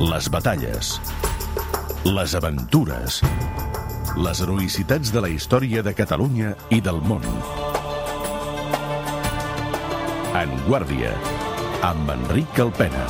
Les batalles, les aventures, les heroïcitats de la història de Catalunya i del món. En Guàrdia, amb Enric Alpena.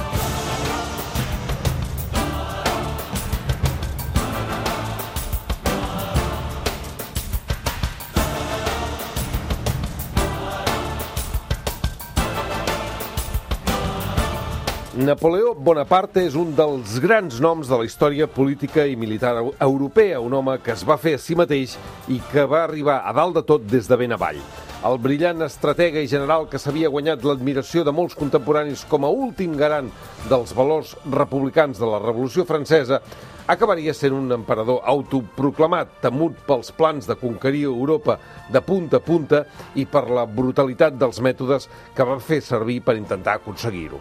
Napoleó Bonaparte és un dels grans noms de la història política i militar europea, un home que es va fer a si mateix i que va arribar a dalt de tot des de ben avall. El brillant estratega i general que s'havia guanyat l'admiració de molts contemporanis com a últim garant dels valors republicans de la Revolució Francesa acabaria sent un emperador autoproclamat, temut pels plans de conquerir Europa de punta a punta i per la brutalitat dels mètodes que va fer servir per intentar aconseguir-ho.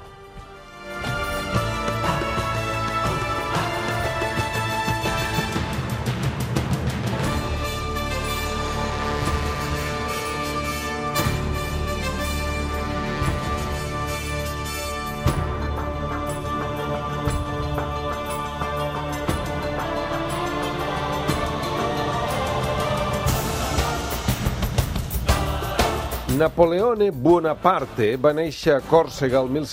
Napoleone Bonaparte va néixer a Còrsega el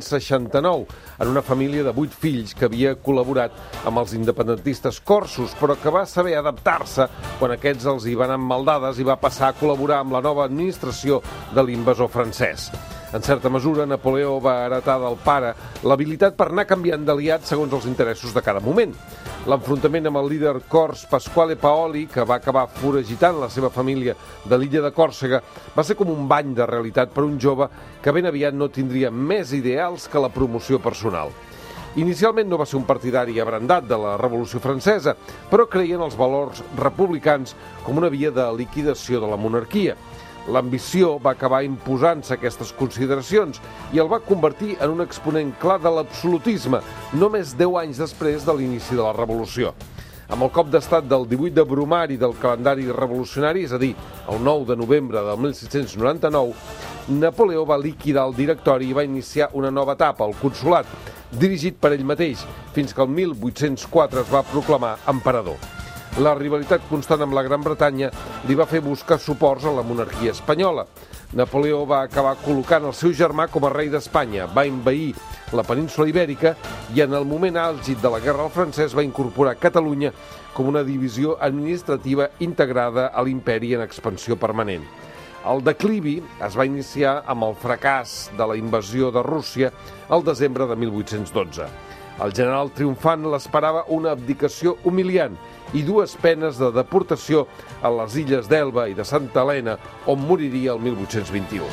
1769 en una família de 8 fills que havia col·laborat amb els independentistes corsos, però que va saber adaptar-se quan aquests els hi van amb maldades i va passar a col·laborar amb la nova administració de l'invasor francès. En certa mesura, Napoleó va heretar del pare l'habilitat per anar canviant d'aliat segons els interessos de cada moment. L'enfrontament amb el líder cors Pasquale Paoli, que va acabar foragitant la seva família de l'illa de Còrsega, va ser com un bany de realitat per un jove que ben aviat no tindria més ideals que la promoció personal. Inicialment no va ser un partidari abrandat de la Revolució Francesa, però creia en els valors republicans com una via de liquidació de la monarquia. L'ambició va acabar imposant-se aquestes consideracions i el va convertir en un exponent clar de l'absolutisme, només 10 anys després de l'inici de la Revolució. Amb el cop d'estat del 18 de Bromari del calendari revolucionari, és a dir, el 9 de novembre del 1799, Napoleó va liquidar el directori i va iniciar una nova etapa, el consolat, dirigit per ell mateix, fins que el 1804 es va proclamar emperador. La rivalitat constant amb la Gran Bretanya li va fer buscar suports a la monarquia espanyola. Napoleó va acabar col·locant el seu germà com a rei d'Espanya, va envair la península Ibèrica i en el moment àlgid de la guerra al francès va incorporar Catalunya com una divisió administrativa integrada a l'imperi en expansió permanent. El declivi es va iniciar amb el fracàs de la invasió de Rússia al desembre de 1812. El general triomfant l'esperava una abdicació humiliant i 2 penes de deportació a les illes d'Elba i de Santa Helena, on moriria el 1821.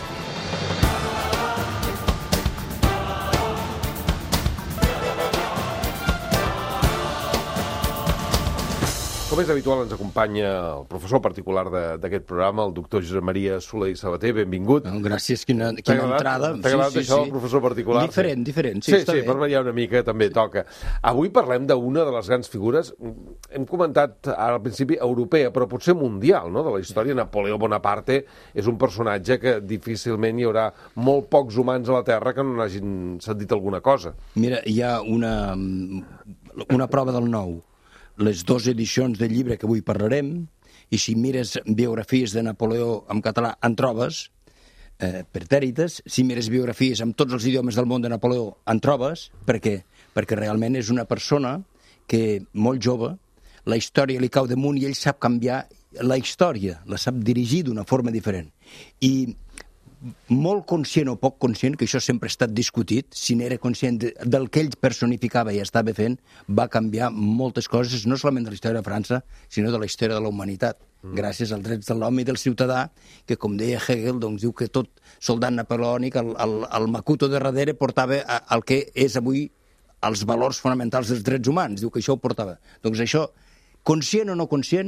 Com és habitual, ens acompanya el professor particular d'aquest programa, el doctor Josep Maria Soler i Sabater. Benvingut. Gràcies, quina entrada. T'ha agradat això, el professor particular? Diferent, sí, està bé. Sí, per variar una mica també toca. Avui parlem d'una de les grans figures, hem comentat al principi europea, però potser mundial, no?, de la història. Napoleó Bonaparte és un personatge que difícilment hi haurà molt pocs humans a la Terra que no n'hagin sentit alguna cosa. Mira, hi ha una prova del nou. Les 2 edicions del llibre que avui parlarem, i si mires biografies de Napoleó en català en trobes, pretèrites, si mires biografies amb tots els idiomes del món de Napoleó en trobes. Per què? Perquè realment és una persona que, molt jove, la història li cau damunt i ell sap canviar la història, la sap dirigir d'una forma diferent. I molt conscient o poc conscient, que això sempre ha estat discutit, si n'era conscient del que ell personificava i estava fent, va canviar moltes coses, no solament de la història de França, sinó de la història de la humanitat, gràcies als drets de l'home i del ciutadà, que, com deia Hegel, doncs, diu que tot soldat napoleònic, el macuto de darrere, portava el que és avui els valors fonamentals dels drets humans, diu que això ho portava. Doncs això, conscient o no conscient,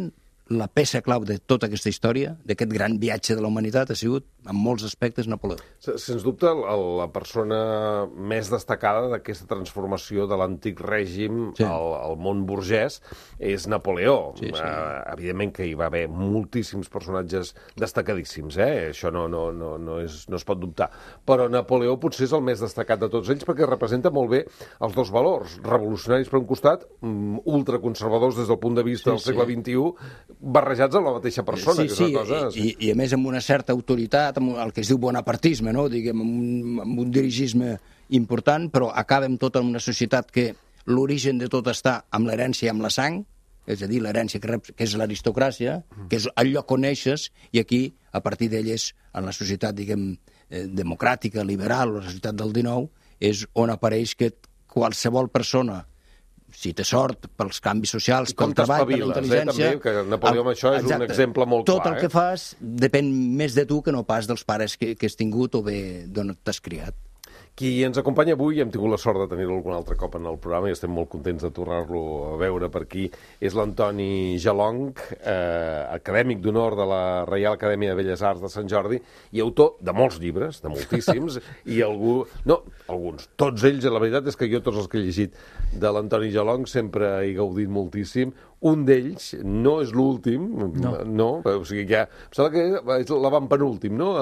la peça clau de tota aquesta història, d'aquest gran viatge de la humanitat, ha sigut, en molts aspectes, Napoleó. Sens dubte, la persona més destacada d'aquesta transformació de l'antic règim al món burgès és Napoleó. Evidentment que hi va haver moltíssims personatges destacadíssims, això no es pot dubtar. Però Napoleó potser és el més destacat de tots ells perquè representa molt bé els dos valors, revolucionaris per un costat, ultraconservadors des del punt de vista del segle XXI, barrejats amb la mateixa persona. Que és una cosa... I a més amb una certa autoritat, amb el que es diu bonapartisme, no? Diguem, amb un dirigisme important, però acaba amb tota una societat que l'origen de tot està amb l'herència i amb la sang, és a dir, l'herència que és l'aristocràcia, que és el lloc on neixes, i aquí, a partir d'elles, en la societat, diguem, democràtica, liberal, la societat del XIX, és on apareix que qualsevol persona, si té sort, pels canvis socials, pel treball, per la intel·ligència... També, que Napoleó amb això és un exemple molt clar. Tot el que fas depèn més de tu que no pas dels pares que has tingut o bé d'on t'has criat. Qui ens acompanya avui, hem tingut la sort de tenir-lo algun altre cop en el programa i estem molt contents de tornar-lo a veure per aquí, és l'Antoni Jalong, acadèmic d'honor de la Reial Acadèmia de Belles Arts de Sant Jordi i autor de molts llibres, de moltíssims, i alguns, tots ells, la veritat és que jo tots els que he llegit de l'Antoni Jalong sempre he gaudit moltíssim. Un d'ells no és l'últim, no, o sigui que em sembla que és l'avantpenúltim, no?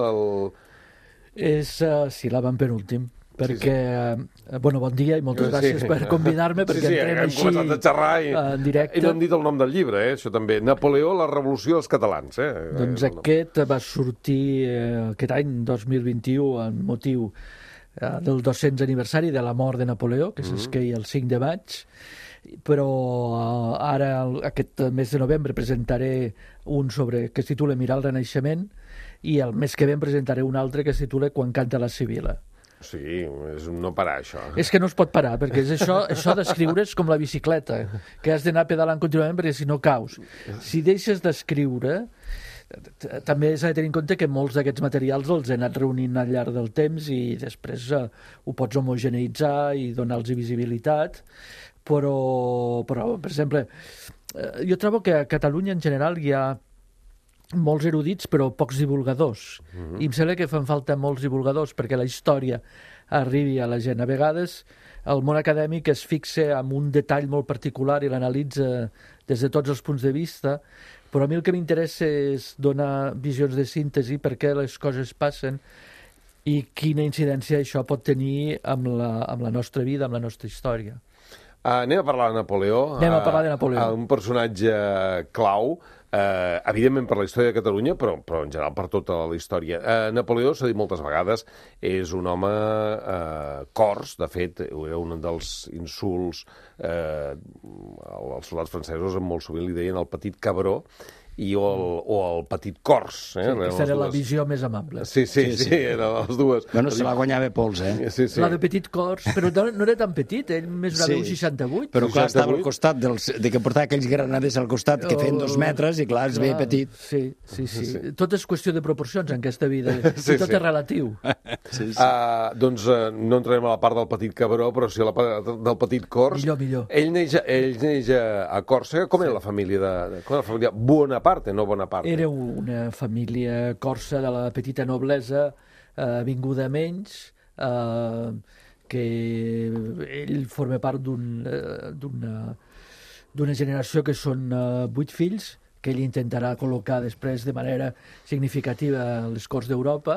Sí, l'avantpenúltim. Perquè, bon dia i moltes gràcies per convidar-me, perquè entrem així començat a xerrar en directe. I no hem dit el nom del llibre, això també. Napoleó, la revolució dels catalans. Doncs aquest va sortir aquest any, 2021, en motiu del 200 aniversari de la mort de Napoleó, que s'esqueia el 5 de maig, però ara, aquest mes de novembre, presentaré un que es titula Mirar el Renaixement, i el mes que ve presentaré un altre que es titula Quan canta la Sibila. Sí, és un no parar, això. És que no es pot parar, perquè és això d'escriure és com la bicicleta, que has d'anar pedalant contínuament perquè si no caus. Si deixes d'escriure, també s'ha de tenir en compte que molts d'aquests materials els he anat reunint al llarg del temps i després ho pots homogeneitzar i donar-los visibilitat, però, per exemple, jo trobo que a Catalunya en general hi ha molts erudits però pocs divulgadors, i em sembla que fan falta molts divulgadors perquè la història arribi a la gent. A vegades el món acadèmic es fixa en un detall molt particular i l'analitza des de tots els punts de vista, però a mi el que m'interessa és donar visions de síntesi, per què les coses passen i quina incidència això pot tenir amb la nostra vida, amb la nostra història. Anem a parlar de Napoleó. Anem a parlar de Napoleó. Un personatge clau, evidentment per la història de Catalunya, però en general per tota la història. Napoleó, s'ha dit moltes vegades, és un home cors, de fet, era un dels insults als soldats francesos, molt sovint li deien el petit cabró, o el petit cors. Aquesta era la visió més amable. Sí, eren les dues. Bueno, se la guanyava pols, Sí. La de petit cors, però no era tan petit, ell mesurava un 68. Però clar, estava al costat de que portava aquells granaders al costat que feien 2 metres i clar, es veia petit. Sí. Tot és qüestió de proporcions en aquesta vida, i tot és relatiu. Doncs no entrarem a la part del petit cabró, però sí a la part del petit cors. Millor. Ell neix a Còrsega. Com era la família Bonaparte? No Bonaparte. Era una família corsa de la petita noblesa, vinguda menys, que ell forma part d'una generació que són 8 fills, que ell intentarà col·locar després de manera significativa a les Corts d'Europa.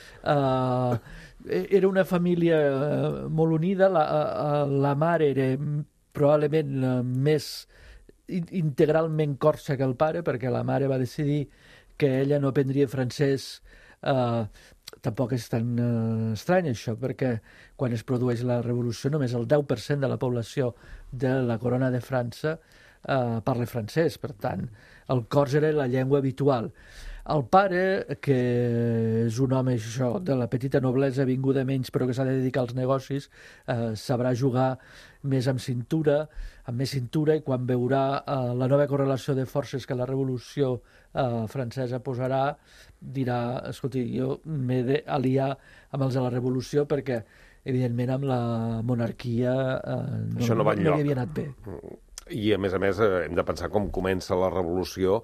Era una família molt unida, la mare era probablement més integralment corsa que el pare, perquè la mare va decidir que ella no aprendria francès. Tampoc és tan estrany això, perquè quan es produeix la revolució només el 10% de la població de la corona de França parla francès, per tant el cors era la llengua habitual. El pare, que és un home de la petita noblesa vinguda menys però que s'ha de dedicar als negocis, sabrà jugar més amb més cintura, i quan veurà la nova correlació de forces que la revolució francesa posarà, dirà, escolti, jo m'he d'aliar amb els de la revolució perquè, evidentment, amb la monarquia no li havia anat bé. I, a més, hem de pensar com comença la revolució.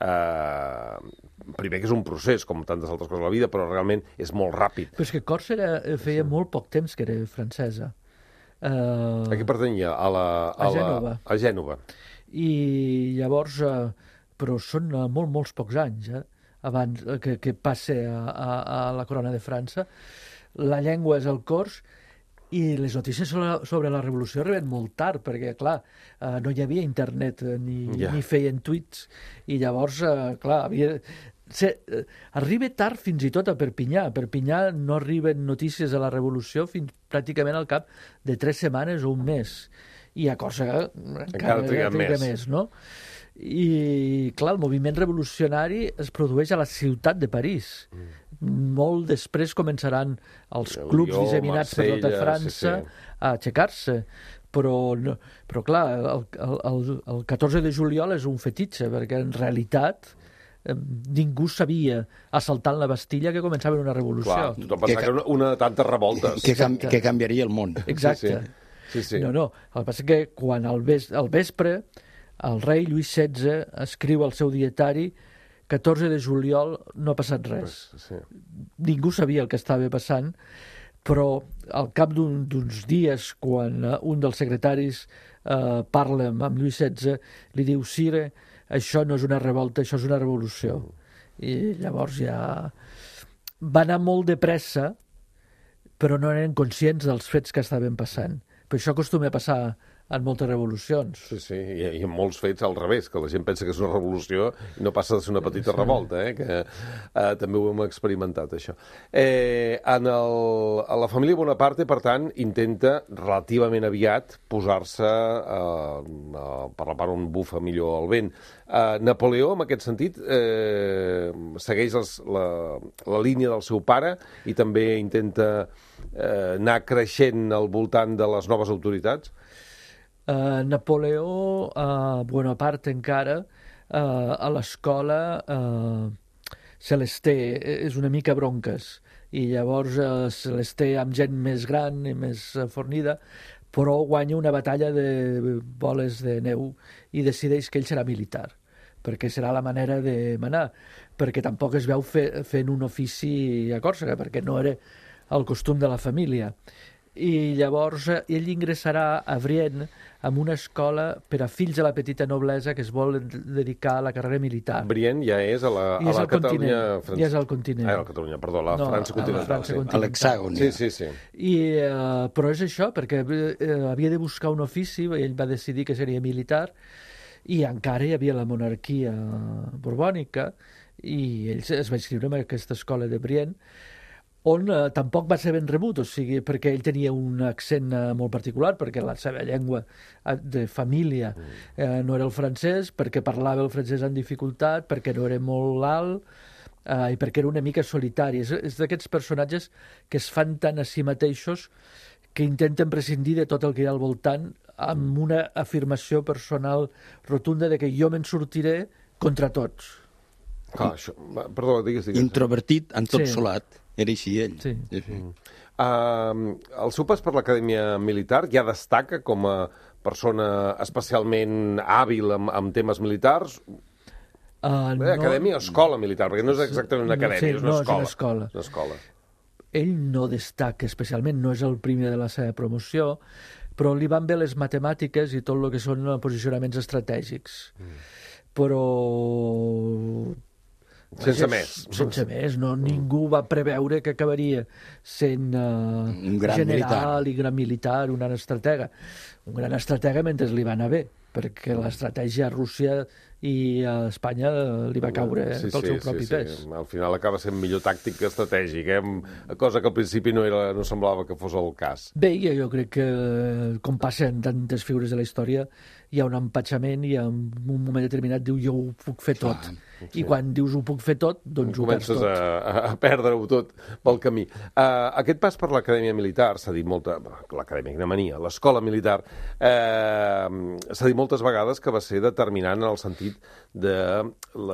Primer que és un procés, com tantes altres coses de la vida, però realment és molt ràpid. Però és que Còrsega feia molt poc temps que era francesa. A què pertanyia? A Gènova. A Gènova. I llavors, però són molts pocs anys, abans que passe a la corona de França. La llengua és el cors, i les notícies sobre la revolució arriben molt tard, perquè, clar, no hi havia internet ni feien tuits, i llavors, clar, arriba tard fins i tot a Perpinyà. A Perpinyà no arriben notícies de la revolució fins pràcticament al cap de 3 setmanes o un mes. I a Còrsega encara triga més, no? I, clar, el moviment revolucionari es produeix a la ciutat de París. Molt després començaran els clubs disseminats per tota França a aixecar-se. Però clar, el 14 de juliol és un fetitxe, perquè en realitat ningú sabia, assaltant la Bastilla, que començava una revolució. Clar, tothom pensava que era una de tantes revoltes. Que canviaria el món. Exacte. Sí. No, el que passa que quan al vespre el rei Lluís XVI escriu al seu dietari 14 de juliol no ha passat res. Ningú sabia el que estava passant, però al cap d'uns dies, quan un dels secretaris parla amb Lluís XVI, li diu: Sire, això no és una revolta, això és una revolució. I llavors ja va anar molt de pressa, però no eren conscients dels fets que estaven passant. Però això acostuma a passar en moltes revolucions. Sí, i en molts fets al revés, que la gent pensa que és una revolució i no passa de ser una petita revolta, que també ho hem experimentat, això. La família Bonaparte, per tant, intenta relativament aviat posar-se, per la part on bufa millor el vent. Napoleó, en aquest sentit, segueix la línia del seu pare i també intenta anar creixent al voltant de les noves autoritats? Napoleó, Bonaparte encara, a l'escola Celesté és una mica bronques, i llavors Celesté, amb gent més gran i més fornida, però guanya una batalla de boles de neu i decideix que ell serà militar, perquè serà la manera de manar, perquè tampoc es veu fent un ofici a Còrsega, perquè no era el costum de la família. I llavors ell ingressarà a Brienne en una escola per a fills de la petita noblesa que es vol dedicar a la carrera militar. Brienne ja és a la Catalunya francesa. Ja és al continent. La Catalunya, perdó, la França continental. A l'hexàgon. Sí. Però és això, perquè havia de buscar un ofici, ell va decidir que seria militar, i encara hi havia la monarquia borbònica, i ell es va inscriure en aquesta escola de Brienne, on tampoc va ser ben rebut, o sigui, perquè ell tenia un accent molt particular, perquè la seva llengua de família no era el francès, perquè parlava el francès amb dificultat, perquè no era molt alt, i perquè era una mica solitari. És d'aquests personatges que es fan tant a si mateixos que intenten prescindir de tot el que hi ha al voltant amb una afirmació personal rotunda de que jo me'n sortiré contra tots. Perdó, digues. Introvertit, encapsulat. Era així, ell. Sí. El seu pas per l'Acadèmia Militar ja destaca com a persona especialment hàbil amb temes militars? Acadèmia o escola militar, perquè no és exactament una acadèmia, és una escola. Ell no destaca especialment, no és el primer de la seva promoció, però li van bé les matemàtiques i tot el que són posicionaments estratègics. Però sense més, no, ningú va preveure que acabaria sent un gran general i gran militar, un gran estratega mentre li va anar bé, perquè l'estratègia a Rússia i a Espanya li va caure pel seu propi pes. Al final acaba sent millor tàctic que estratègic, cosa que al principi no semblava que fos el cas. Bé, jo crec que, com passa en tantes figures de la història, hi ha un empatxament i en un moment determinat diu jo ho puc fer tot. I quan dius ho puc fer tot, doncs ho perds tot. Comences a perdre-ho tot pel camí. Aquest pas per l'Acadèmia Militar, s'ha dit l'Acadèmia Ignemania, l'escola militar, s'ha dit moltes vegades que va ser determinant en el sentit d'una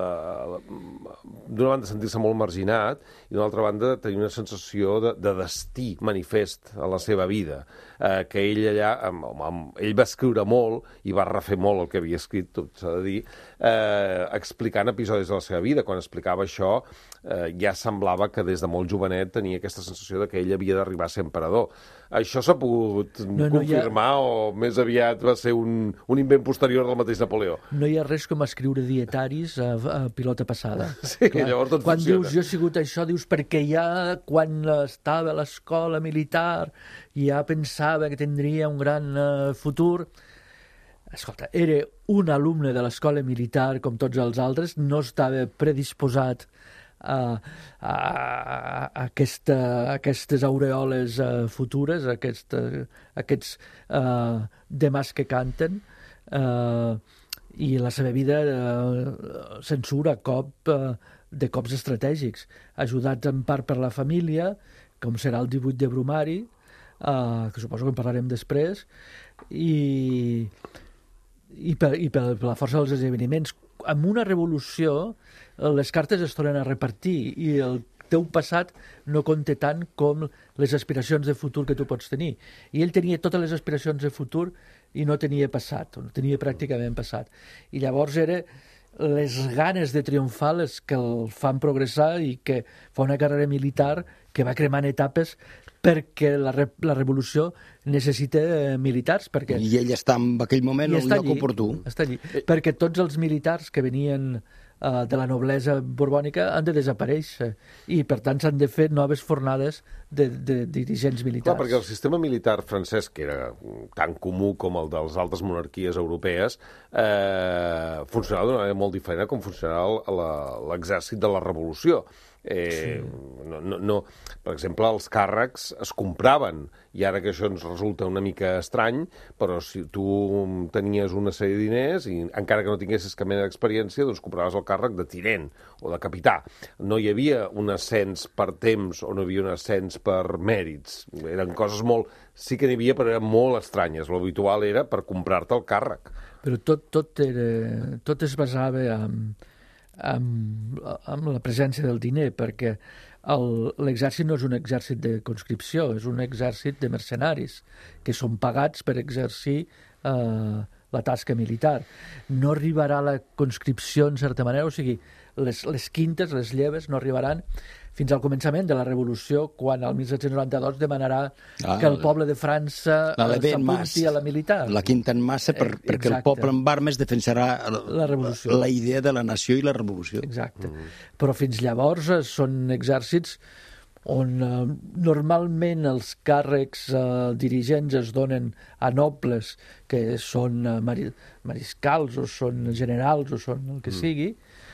banda sentir-se molt marginat i d'una altra banda tenir una sensació de destí manifest a la seva vida, que ell allà ell va escriure molt i va va refer molt el que havia escrit, tot s'ha de dir, explicant episodis de la seva vida. Quan explicava això, ja semblava que des de molt jovenet tenia aquesta sensació de que ell havia d'arribar a ser emperador. Això s'ha pogut confirmar o més aviat va ser un invent posterior del mateix Napoleó? No hi ha res com escriure dietaris a pilota passada. Sí, clar, llavors tot quan funciona. Dius, jo he sigut això, dius, perquè ja quan estava a l'escola militar ja pensava que tindria un gran futur. Escolta, era un alumne de l'escola militar com tots els altres, no estava predisposat a aquestes aureoles futures, aquests demás que canten, i la seva vida censura de cops estratègics, ajudats en part per la família, com serà el 18 de Brumari, que suposo que en parlarem després, i per la força dels esdeveniments. Amb una revolució, les cartes es tornen a repartir i el teu passat no compta tant com les aspiracions de futur que tu pots tenir. I ell tenia totes les aspiracions de futur i no tenia passat, no tenia pràcticament passat. I llavors era les ganes de triomfar les que el fan progressar i que fa una carrera militar que va cremant etapes perquè la revolució necessita militars. Perquè... I ell està en aquell moment al lloc oportú. Està allí. Perquè tots els militars que venien de la noblesa borbònica han de desaparèixer i, per tant, s'han de fer noves fornades de dirigents militars. Clar, perquè el sistema militar francès, que era tan comú com el de les altres monarquies europees, funcionava d'una manera molt diferent com funcionava l'exèrcit de la revolució. Per exemple, els càrrecs es compraven, i ara que això ens resulta una mica estrany, però si tu tenies una sèrie de diners i encara que no tinguessis cap mena d'experiència, doncs compraves el càrrec de tinent o de capità. No hi havia un ascens per temps o no hi havia un ascens per mèrits. Eren coses molt... Sí que n'hi havia, però eren molt estranyes. L'habitual era per comprar-te el càrrec. Però tot es basava amb la presència del diner, perquè l'exèrcit no és un exèrcit de conscripció, és un exèrcit de mercenaris que són pagats per exercir la tasca militar. No arribarà la conscripció en certa manera, o sigui, les quintes, les lleves, no arribaran fins al començament de la Revolució, quan el 1792 demanarà que el poble de França s'apunti a la militar. La quinta en massa, perquè el poble en armes defensarà la idea de la nació i la revolució. Exacte. Però fins llavors són exèrcits on normalment els càrrecs dirigents es donen a nobles que són mariscals o són generals o són el que sigui,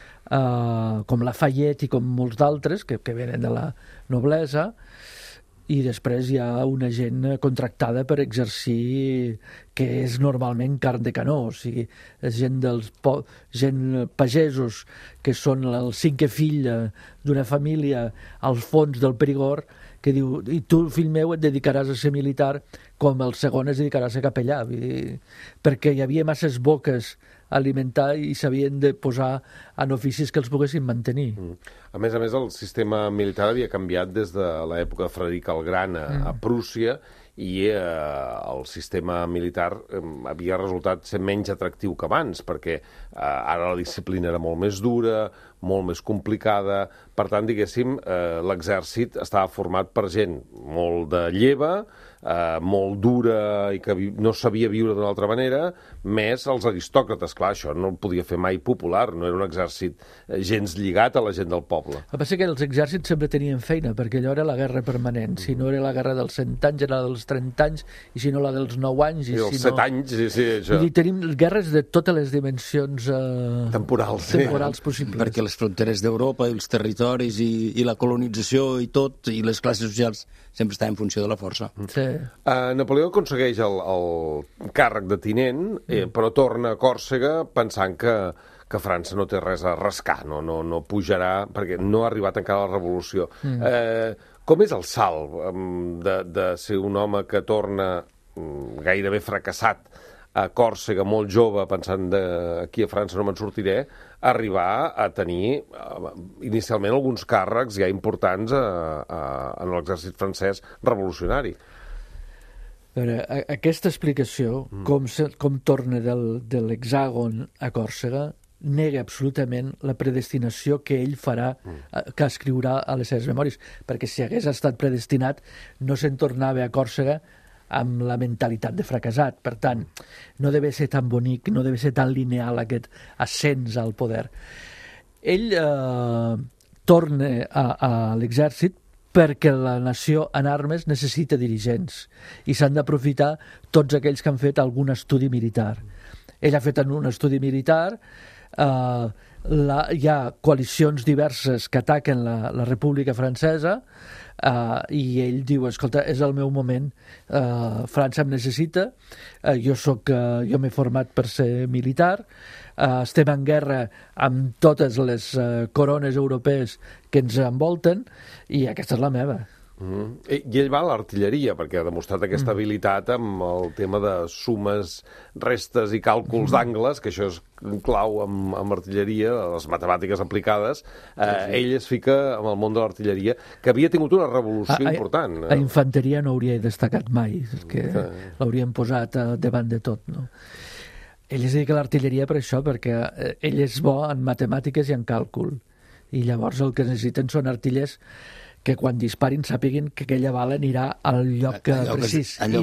com Lafayette i com molts d'altres que venen de la noblesa, i després hi ha una gent contractada per exercir, que és normalment carn de canó, o sigui, és gent pagesos que són el cinquè fill d'una família al fons del Perigord, que diu, i tu, fill meu, et dedicaràs a ser militar com el segon es dedicarà a ser capellà, perquè hi havia masses boques a alimentar i s'havien de posar en oficis que els poguessin mantenir. A més, el sistema militar havia canviat des de l'època de Frederic el Gran a Prússia, i el sistema militar havia resultat ser menys atractiu que abans, perquè ara la disciplina era molt més dura, molt més complicada. Per tant, diguéssim, l'exèrcit estava format per gent molt de lleva, molt dura i que no sabia viure d'una altra manera, més els aristòcrates. Clar, això no el podia fer mai popular, no era un exèrcit gens lligat a la gent del poble. El que passa és que els exèrcits sempre tenien feina, perquè allò era la guerra permanent. Si no era la guerra dels 100 anys, era la dels 30 anys, i si no la dels 9 anys... I dels 7 anys, sí, això. Vull dir, tenim guerres de totes les dimensions temporals possibles. Perquè les fronteres d'Europa, els territoris i la colonització i tot, i les classes socials, sempre està en funció de la força. Sí. Napoleó aconsegueix el càrrec de tinent, però torna a Còrsega pensant que França no té res a rascar, no pujarà, perquè no ha arribat encara la revolució. Com és el salt de ser un home que torna gairebé fracassat a Còrsega, molt jove, pensant aquí a França no me'n sortiré, arribar a tenir inicialment alguns càrrecs ja importants en l'exèrcit francès revolucionari? Aquesta explicació, com torna de l'hexàgon a Còrsega, nega absolutament la predestinació que ell farà, que escriurà a les seves memòries, perquè si hagués estat predestinat no se'n tornava a Còrsega amb la mentalitat de fracassat. Per tant, no deve ser tan bonic, no deve ser tan lineal aquest ascens al poder. Ell torna a l'exèrcit perquè la nació en armes necessita dirigents i s'han d'aprofitar tots aquells que han fet algun estudi militar. Ell ha fet un estudi militar, hi ha coalicions diverses que ataquen la República Francesa i ell diu, escolta, és el meu moment, França em necessita, jo m'he format per ser militar, estem en guerra amb totes les corones europees que ens envolten i aquesta és la meva. I ell va a l'artilleria, perquè ha demostrat aquesta habilitat amb el tema de sumes, restes i càlculs d'angles, que això és clau amb artilleria, les matemàtiques aplicades. Ell es fica en el món de l'artilleria, que havia tingut una revolució important. A infanteria no hauria destacat mai, que l'haurien posat davant de tot, no? Ell es dedica a l'artilleria per això, perquè ell és bo en matemàtiques i en càlcul. I llavors el que necessiten són artillers que quan disparin sàpiguin que aquella bala anirà al lloc precís. A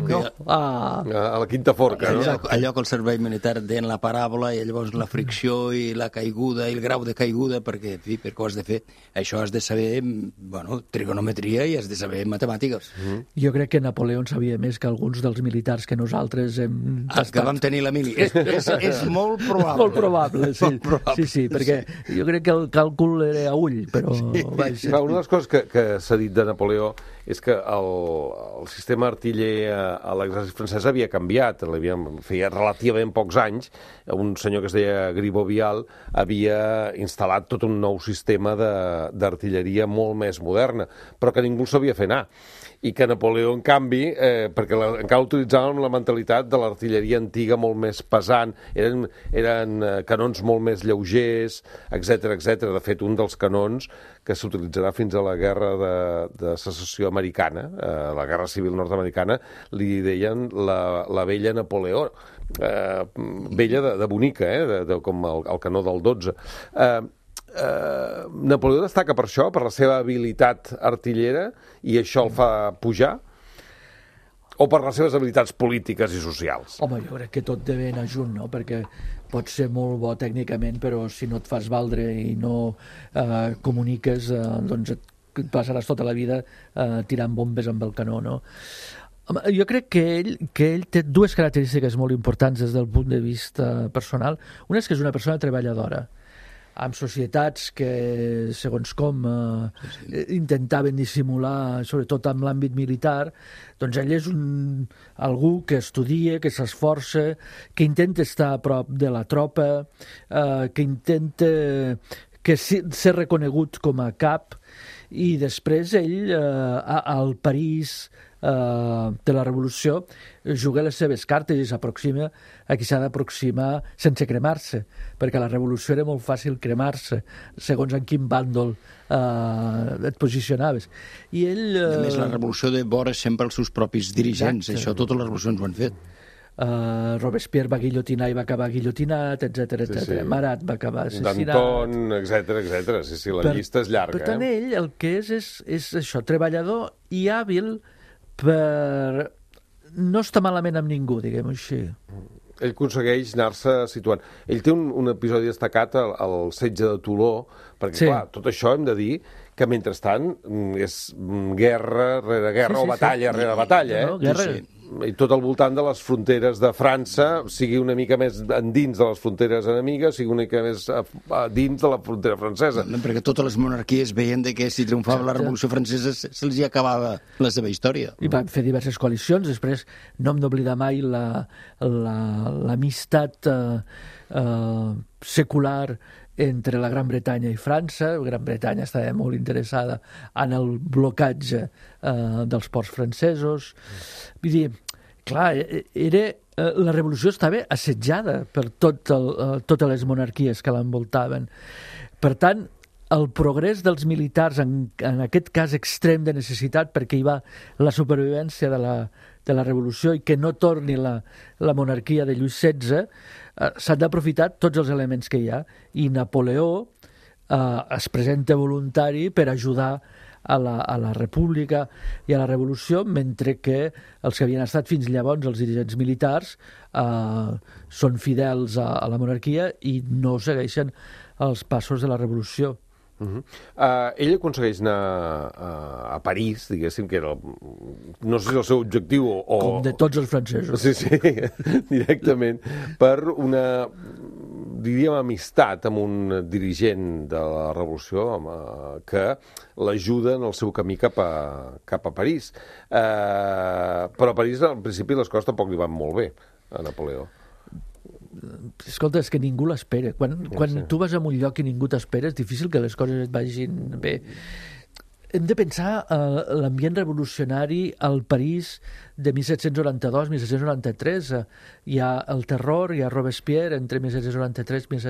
la quinta forca, no? Allò que el servei militar deien la paràbola i llavors la fricció i la caiguda i el grau de caiguda, perquè ho has de fer. Això has de saber, trigonometria i has de saber matemàtiques. Jo crec que Napoleó en sabia més que alguns dels militars que nosaltres hem tastat. Que vam tenir la mili. És molt probable. Molt probable, sí. Sí, perquè jo crec que el càlcul era a ull, però... Una de les coses que s'ha dit de Napoleó és que el sistema artiller a l'exèrcit francès havia canviat. Feia relativament pocs anys, un senyor que es deia Gribeauvial havia instal·lat tot un nou sistema d'artilleria molt més moderna, però que ningú sabia fer anar. I que Napoleó, en canvi, perquè encara utilitzàvem la mentalitat de l'artilleria antiga molt més pesant, eren canons molt més lleugers, etc. De fet, un dels canons que s'utilitzarà fins a la guerra de secessió americana, la guerra civil nord-americana, li deien la vella Napoleó, vella de bonica, com el canó del 12. Napoleó destaca per això, per la seva habilitat artillera, i això el fa pujar? O per les seves habilitats polítiques i socials? Home, jo crec que tot deu anar junt, no? Perquè pots ser molt bo tècnicament, però si no et fas valdre i no comuniques, doncs et passaràs tota la vida tirant bombes amb el canó, no? Jo crec que ell té dues característiques molt importants des del punt de vista personal. Una és que és una persona treballadora, amb societats que, segons com, intentaven dissimular, sobretot en l'àmbit militar, doncs ell és algú que estudia, que s'esforça, que intenta estar a prop de la tropa, que intenta ser reconegut com a cap, i després ell, al París de la Revolució, juga les seves cartes i s'aproxima a qui s'ha d'aproximar sense cremar-se, perquè a la Revolució era molt fàcil cremar-se, segons en quin bàndol et posicionaves. I ell... A més, la Revolució de vora sempre els seus propis dirigents. Exacte. Això totes les revolucions ho han fet. Robespierre va guillotinar i va acabar guillotinat, etc. Sí. Marat va acabar assassinat. Danton, etc. Sí, la llista és llarga. Per tant, ell el que és això, treballador i hàbil per no estar malament amb ningú, diguem-ho així. Ell aconsegueix anar-se situant. Ell té un episodi destacat al setge de Toló, perquè, clar, tot això hem de dir que, mentrestant, és guerra rere guerra, o batalla rere batalla, Guerra... I tot al voltant de les fronteres de França, sigui una mica més dins de les fronteres enemigues, sigui una mica més dins de la frontera francesa. No, perquè totes les monarquies veien que si triomfava la Revolució Francesa se'ls hi acabava la seva història. I van fer diverses coalicions. Després no hem d'oblidar mai l'amistat secular entre la Gran Bretanya i França. La Gran Bretanya estava molt interessada en el blocatge dels ports francesos. Vull dir, clar, la revolució estava assetjada per totes les monarquies que l'envoltaven. Per tant, el progrés dels militars en aquest cas extrem de necessitat, perquè hi va la supervivència de la revolució i que no torni la monarquia de Lluís XVI, s'han d'aprofitar tots els elements que hi ha, i Napoleó es presenta voluntari per ajudar a la república i a la revolució, mentre que els que havien estat fins llavors, els dirigents militars, són fidels a la monarquia i no segueixen els passos de la revolució. Ell aconsegueix anar a París, diguéssim, que era no sé si el seu objectiu o... Com de tots els francesos. Sí, directament, per una, diríem, amistat amb un dirigent de la revolució que l'ajuda en el seu camí cap a París. Però a París, al principi, les coses tampoc li van molt bé a Napoleó. Escolta, és que ningú l'espera. Quan tu vas a un lloc i ningú t'espera, és difícil que les coses et vagin bé. Hem de pensar l'ambient revolucionari al París de 1792-1793. Hi ha el terror, hi ha Robespierre entre 1793 i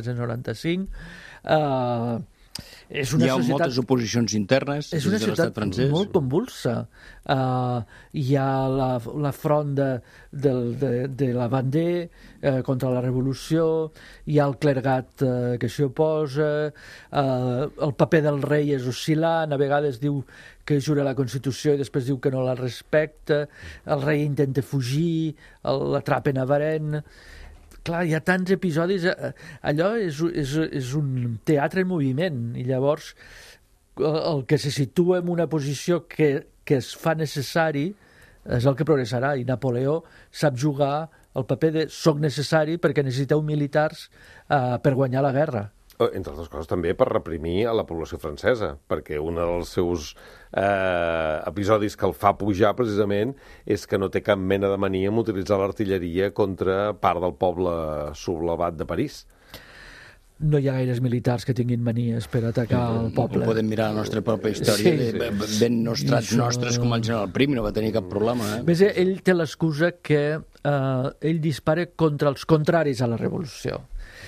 1795. Hi ha moltes oposicions internes és una ciutat molt convulsa. Hi ha la front de la Vendée contra la revolució, hi ha el clergat que s'hi oposa, el paper del rei és oscil·lant, a vegades diu que jura la Constitució i després diu que no la respecta, el rei intenta fugir, l'atrapen a Varennes. Clar, hi ha tants episodis, allò és un teatre en moviment, i llavors el que se situa en una posició que es fa necessari és el que progressarà, i Napoleó sap jugar el paper de soc necessari perquè necessiteu militars per guanyar la guerra. Entre altres coses també per reprimir a la població francesa, perquè un dels seus episodis que el fa pujar precisament és que no té cap mena de mania en utilitzar l'artilleria contra part del poble sublevat de París. No hi ha gaires militars que tinguin manies per atacar el poble. Podem mirar la nostra pròpia història, ben nostrats nostres com el general Prim, no va tenir cap problema. Més ell té l'excusa que ell dispara contra els contraris a la revolució,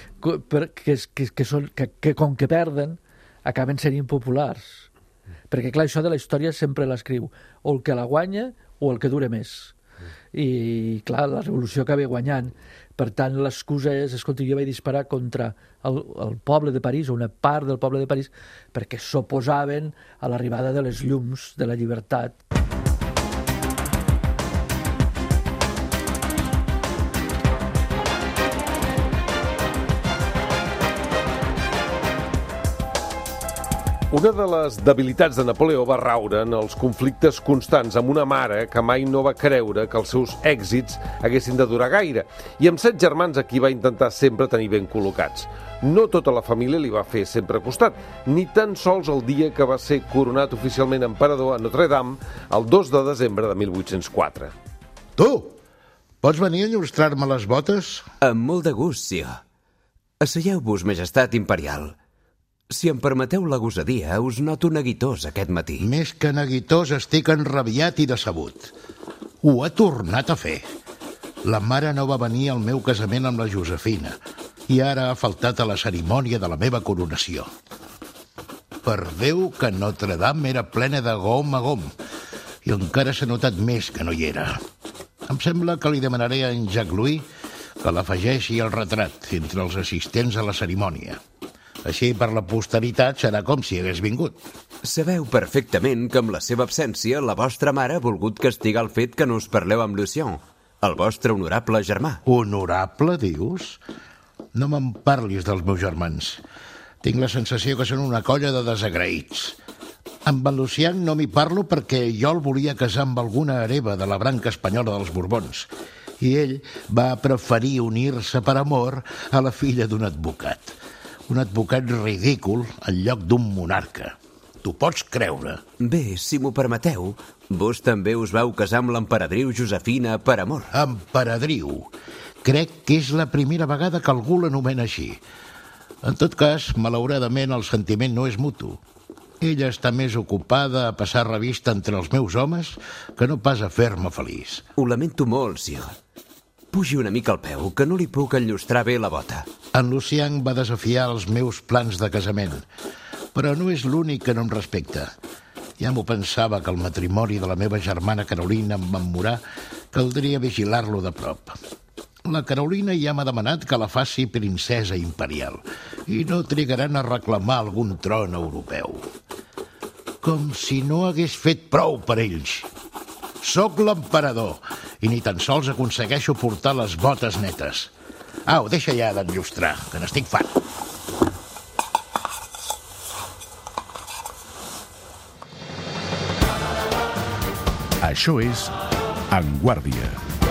que com que perden acaben sent impopulars, perquè clar, això de la història sempre l'escriu o el que la guanya o el que dura més, i clar, la revolució acaba guanyant. Per tant, l'excusa és, escolta, jo vaig disparar contra el poble de París, o una part del poble de París, perquè s'oposaven a l'arribada de les llums de la llibertat. Una de les debilitats de Napoleó va raure en els conflictes constants amb una mare que mai no va creure que els seus èxits haguessin de durar gaire, i amb 7 germans a qui va intentar sempre tenir ben col·locats. No tota la família li va fer sempre costat, ni tan sols el dia que va ser coronat oficialment emperador a Notre-Dame el 2 de desembre de 1804. Tu, pots venir a illustrar-me les botes? Amb molt de gust, sir. Asseieu-vos, majestat imperial. Si em permeteu la gosadia, us noto neguitós aquest matí. Més que neguitós, estic enrabiat i decebut. Ho ha tornat a fer. La mare no va venir al meu casament amb la Josefina i ara ha faltat a la cerimònia de la meva coronació. Per Déu que Notre-Dame era plena de gom a gom i encara s'ha notat més que no hi era. Em sembla que li demanaré a en Jacques-Louis que l'afegeixi al retrat entre els assistents a la cerimònia. Així, per la posteritat, serà com si hagués vingut. Sabeu perfectament que amb la seva absència la vostra mare ha volgut castigar el fet que no us parleu amb Lucien, el vostre honorable germà. Honorable, dius? No me'n parlis dels meus germans. Tinc la sensació que són una colla de desagraïts. Amb en Lucien no m'hi parlo perquè jo el volia casar amb alguna hereva de la branca espanyola dels Borbons, i ell va preferir unir-se per amor a la filla d'un advocat. Un advocat ridícul en lloc d'un monarca. T'ho pots creure? Bé, si m'ho permeteu, vos també us vau casar amb l'emperadriu Josefina per amor. Emperadriu. Crec que és la primera vegada que algú l'anomena així. En tot cas, malauradament, el sentiment no és mutu. Ella està més ocupada a passar revista entre els meus homes que no pas a fer-me feliç. Ho lamento molt, sir. Pugi una mica al peu, que no li puc enllustrar bé la bota. En Lucien va desafiar els meus plans de casament. Però no és l'únic que no em respecta. Ja m'ho pensava que el matrimoni de la meva germana Carolina amb en Morà caldria vigilar-lo de prop. La Carolina ja m'ha demanat que la faci princesa imperial i no trigaran a reclamar algun tron europeu. Com si no hagués fet prou per ells. Soc l'emperador i ni tan sols aconsegueixo portar les botes netes. Au, deixa ja d'enllustrar, que n'estic fart. Això és En Guàrdia.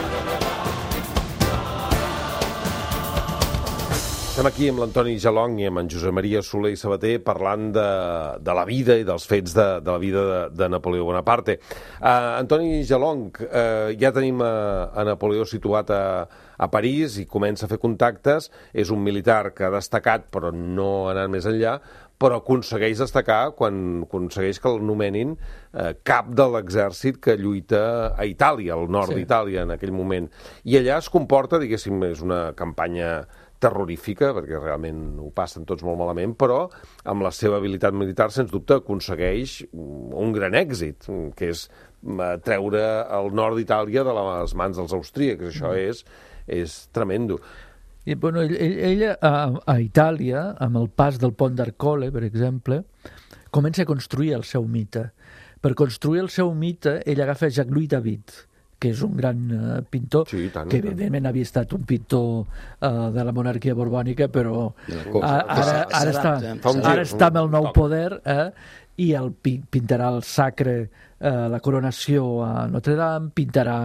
Estem aquí amb l'Antoni Jalong i amb en Josep Maria Soler i Sabater parlant de la vida i dels fets de la vida de Napoleó Bonaparte. Antoni Jalong, ja tenim a Napoleó situat a París i comença a fer contactes. És un militar que ha destacat, però no ha anat més enllà, però aconsegueix destacar quan aconsegueix que el nomenin cap de l'exèrcit que lluita a Itàlia, al nord d'Itàlia en aquell moment. I allà es comporta, diguéssim, és una campanya terrorífica, perquè realment ho passen tots molt malament, però amb la seva habilitat militar, sens dubte, aconsegueix un gran èxit, que és treure el nord d'Itàlia de les mans dels austríacs. Això és tremendo. I, bueno, ell a Itàlia, amb el pas del pont d'Arcole, per exemple, comença a construir el seu mite. Per construir el seu mite, ell agafa Jacques-Louis David, que és un gran pintor, que evidentment havia estat un pintor de la monarquia borbònica, però ara està amb el nou poder, i el pintarà el sacre, la coronació a Notre Dame, pintarà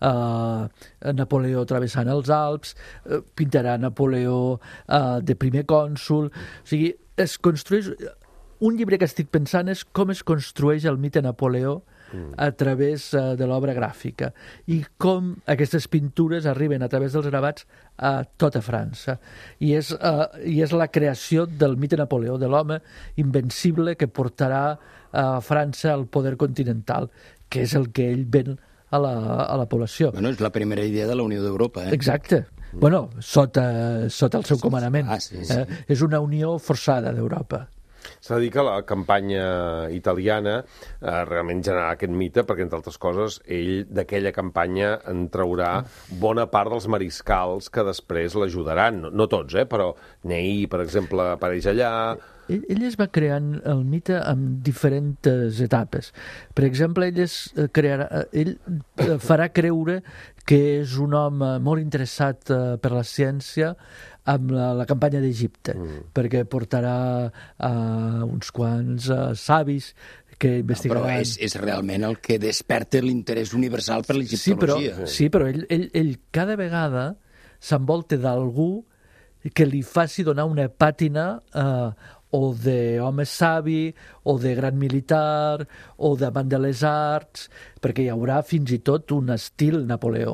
Napoleó travessant els Alps, pintarà Napoleó de primer cònsol. O sigui, es construeix... Un llibre que estic pensant és com es construeix el mite Napoleó a través de l'obra gràfica i com aquestes pintures arriben a través dels gravats a tota França. I és la creació del mite Napoleó, de l'home invencible que portarà a França al poder continental, que és el que ell ven a la població. Bueno, és la primera idea de la Unió d'Europa, Exacte. Bueno, sota el seu comandament. Sí. És una unió forçada d'Europa. S'ha de dir que la campanya italiana realment generarà aquest mite, perquè, entre altres coses, ell d'aquella campanya en traurà bona part dels mariscals que després l'ajudaran. No tots, però Ney, per exemple, apareix allà. Ell es va creant el mite en diferents etapes. Per exemple, ell farà creure que és un home molt interessat per la ciència amb la campanya d'Egipte, perquè portarà uns quants savis que investigaran... Però és realment el que desperta l'interès universal per l'egiptologia. Sí, però ell cada vegada s'envolta d'algú que li faci donar una pàtina o d'home savi, o de gran militar, o d'amant de les arts, perquè hi haurà fins i tot un estil Napoleó.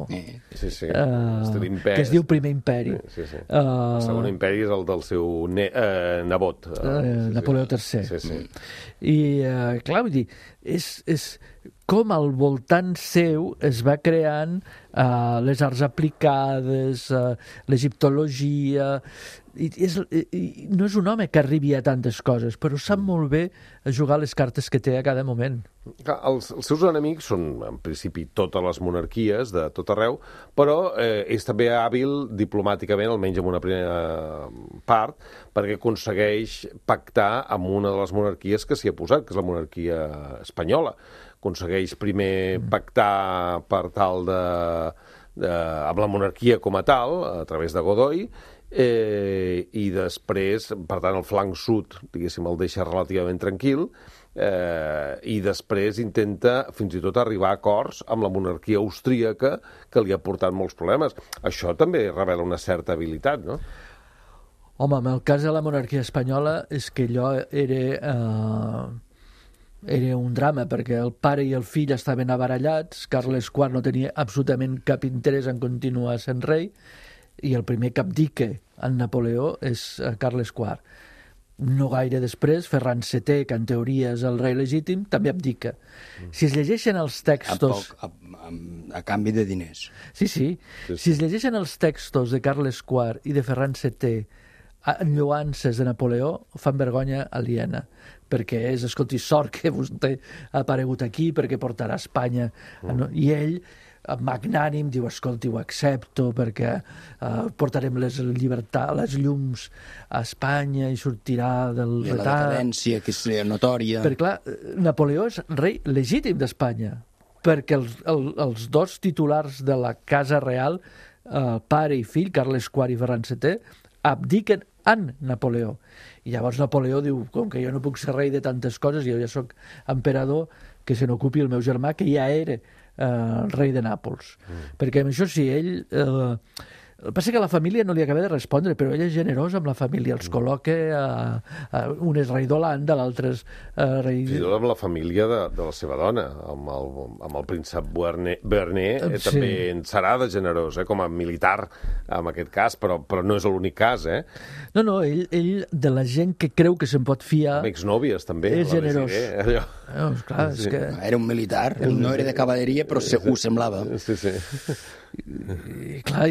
Estil imperi. Que es diu Primer Imperi. El segon imperi és el del seu nebot. Napoleó III. I, clar, vull dir, és com al voltant seu es va creant les arts aplicades, l'egiptologia... no és un home que arribi a tantes coses, però sap molt bé jugar les cartes que té a cada moment. Els seus enemics són, en principi, totes les monarquies de tot arreu, però és també hàbil diplomàticament, almenys en una primera part, perquè aconsegueix pactar amb una de les monarquies que s'hi ha posat, que és la monarquia espanyola. Aconsegueix primer pactar per tal amb la monarquia com a tal, a través de Godoy, i després, per tant, el flanc sud, diguéssim, el deixa relativament tranquil, i després intenta fins i tot arribar a acords amb la monarquia austríaca, que li ha portat molts problemes. Això també revela una certa habilitat, no? Home, en el cas de la monarquia espanyola és que allò era un drama, perquè el pare i el fill estaven abarallats, Carles IV no tenia absolutament cap interès en continuar sent rei, i el primer que abdica en Napoleó és Carles IV. No gaire després, Ferran VII, que en teoria és el rei legítim, també abdica. Si es llegeixen els textos... A canvi de diners. Sí. Si es llegeixen els textos de Carles IV i de Ferran VII enlluances de Napoleó fan vergonya aliena, perquè és, escolti, sort que vostè ha aparegut aquí perquè portarà a Espanya. I ell, magnànim, diu, escolti, ho accepto perquè portarem les llums a Espanya i sortirà del I la decadència, que és notòria. Perquè, clar, Napoleó és rei legítim d'Espanya, perquè els dos titulars de la Casa Real, pare i fill, Carles IV i Ferran VII, abdiquen en Napoleó. I llavors Napoleó diu, com que jo no puc ser rei de tantes coses, jo ja sóc emperador, que se n'ocupi el meu germà, que ja era rei de Nàpols. Perquè amb això sí, ell... El que passa que la família no li acaba de respondre, però ell és generós amb la família, els col·loca, un és rei d'Holanda, l'altre és rei... Fins i tot amb la família de la seva dona, amb el príncep Bernet, també en serà de generós, com a militar, en aquest cas, però no és l'únic cas, No, ell, de la gent que creu que se'n pot fiar... Amb exnòvies, també. És generós. Clar, és que... Era un militar, no era de cavalleria, però ho semblava. Sí. I clar,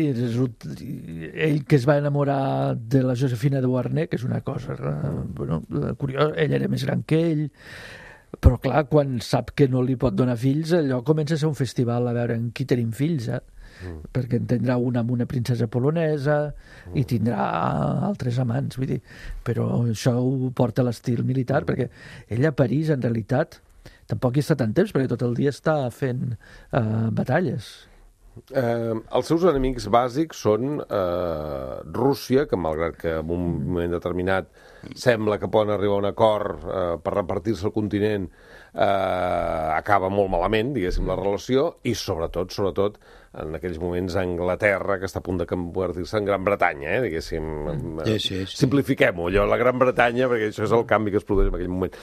ell que es va enamorar de la Josefina de Beauharnais, que és una cosa curiosa, ell era més gran que ell, però clar, quan sap que no li pot donar fills, allò comença a ser un festival a veure en qui tenim fills, perquè en tindrà una amb una princesa polonesa i tindrà altres amants, vull dir, però això ho porta a l'estil militar, perquè ell a París, en realitat, tampoc hi està tant temps, perquè tot el dia està fent batalles. Els seus enemics bàsics són Rússia, que malgrat que en un moment determinat sembla que poden arribar a un acord per repartir-se el continent, acaba molt malament, diguéssim, la relació, i sobretot, en aquells moments Anglaterra, que està a punt de convertir-se en Gran Bretanya, diguéssim. Sí. Simplifiquem-ho, allò, la Gran Bretanya, perquè això és el canvi que es produeix en aquell moment.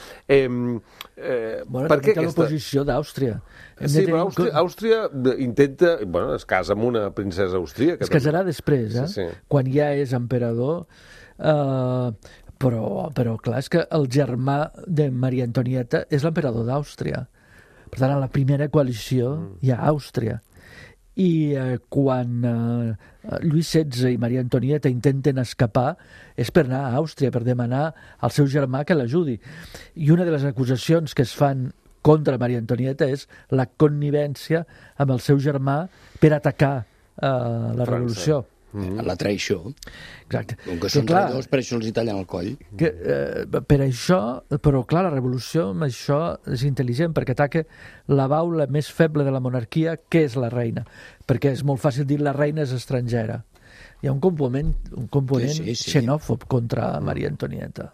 Per què l'oposició d'Àustria? Sí, però Àustria intenta... Bueno, es casa amb una princesa austríaca. Es casarà després, Sí. Quan ja és emperador... Però clar, és que el germà de Maria Antonieta és l'emperador d'Àustria. Per tant, a la primera coalició hi ha Àustria. I quan Lluís XVI i Maria Antonieta intenten escapar és per anar a Àustria, per demanar al seu germà que l'ajudi. I una de les acusacions que es fan contra Maria Antonieta és la connivència amb el seu germà per atacar la revolució. La traïció. Exacte. Com que són traïdors, per això els hi tallen el coll. Per això, però clar, la revolució amb això és intel·ligent, perquè ataca la baula més feble de la monarquia, que és la reina. Perquè és molt fàcil dir la reina és estrangera. Hi ha un component xenòfob contra Maria Antonieta.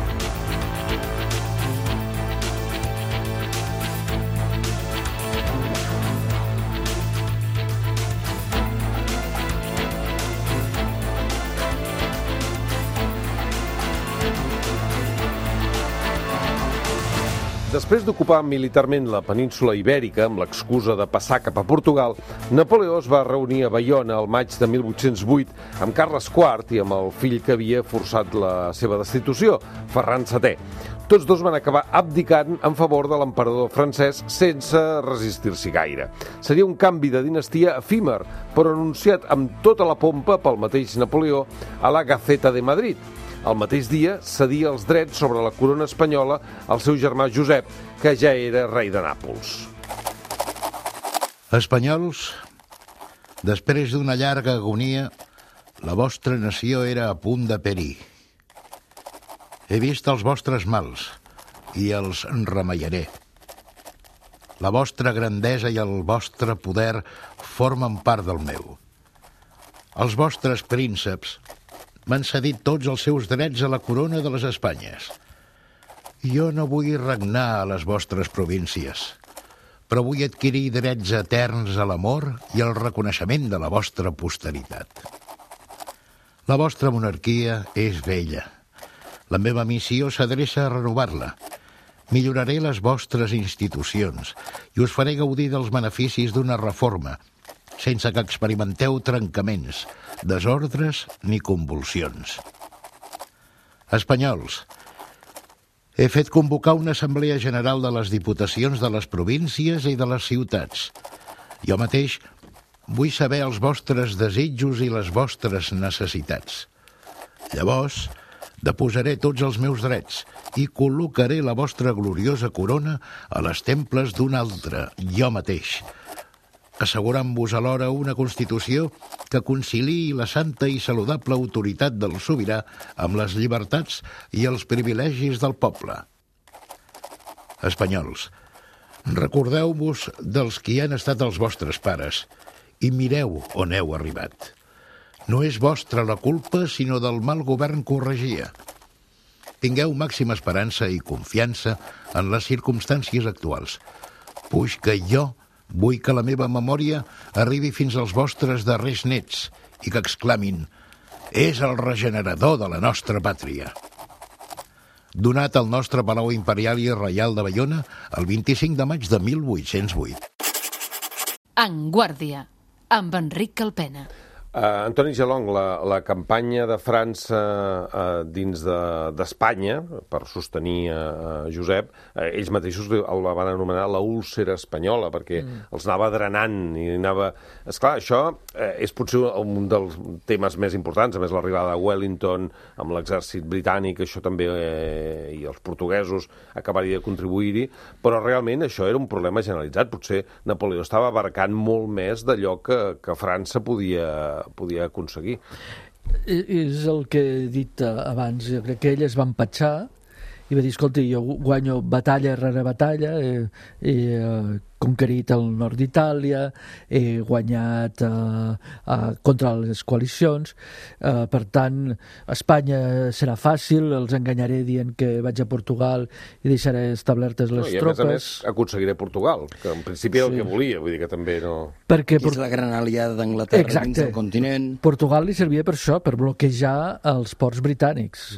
Després d'ocupar militarment la península Ibèrica amb l'excusa de passar cap a Portugal, Napoleó es va reunir a Baiona el maig de 1808 amb Carles IV i amb el fill que havia forçat la seva destitució, Ferran VII. Tots dos van acabar abdicant en favor de l'emperador francès sense resistir-s'hi gaire. Seria un canvi de dinastia efímer, però anunciat amb tota la pompa pel mateix Napoleó a la Gaceta de Madrid. El mateix dia cedia els drets sobre la corona espanyola al seu germà Josep, que ja era rei de Nàpols. Espanyols, després d'una llarga agonia, la vostra nació era a punt de perir. He vist els vostres mals i els remeiaré. La vostra grandesa i el vostre poder formen part del meu. Els vostres prínceps m'han cedit tots els seus drets a la corona de les Espanyes. Jo no vull regnar a les vostres províncies, però vull adquirir drets eterns a l'amor i al reconeixement de la vostra posteritat. La vostra monarquia és vella. La meva missió s'adreça a renovar-la. Milloraré les vostres institucions i us faré gaudir dels beneficis d'una reforma, sense que experimenteu trencaments, desordres ni convulsions. Espanyols, he fet convocar una assemblea general de les diputacions de les províncies i de les ciutats. Jo mateix vull saber els vostres desitjos i les vostres necessitats. Llavors, deposaré tots els meus drets i col·locaré la vostra gloriosa corona a les temples d'un altre, jo mateix, assegurant-vos alhora una Constitució que conciliï la santa i saludable autoritat del sobirà amb les llibertats i els privilegis del poble. Espanyols, recordeu-vos dels qui han estat els vostres pares i mireu on heu arribat. No és vostra la culpa, sinó del mal govern que ho regia. Tingueu màxima esperança i confiança en les circumstàncies actuals, puix que jo vull que la meva memòria arribi fins als vostres darrers nets i que exclamin: és el regenerador de la nostra pàtria. Donat al nostre Palau Imperial i Reial de Baiona el 25 de maig de 1808. En Guàrdia, amb Enric Calpena. Antoni Gelong, la campanya de França dins d'Espanya per sostenir Josep, ells mateixos el van anomenar la úlcera espanyola, perquè els anava drenant i anava... Esclar, això és potser un dels temes més importants, a més l'arribada de Wellington amb l'exèrcit britànic, això també, i els portuguesos acabaria de contribuir-hi, però realment això era un problema generalitzat. Potser Napoleó estava abarcant molt més d'allò que França podia aconseguir. És el que he dit abans. Jo crec que ell es va empatxar i va dir, escolta, jo guanyo batalla rere batalla, he conquerit el nord d'Itàlia, he guanyat contra les coalicions, per tant, Espanya serà fàcil, els enganyaré dient que vaig a Portugal i deixaré establertes les tropes. I a més aconseguiré Portugal, que en principi era el que volia, vull dir que també no... Perquè és la gran aliada d'Anglaterra dins del continent. Portugal li servia per això, per bloquejar els ports britànics.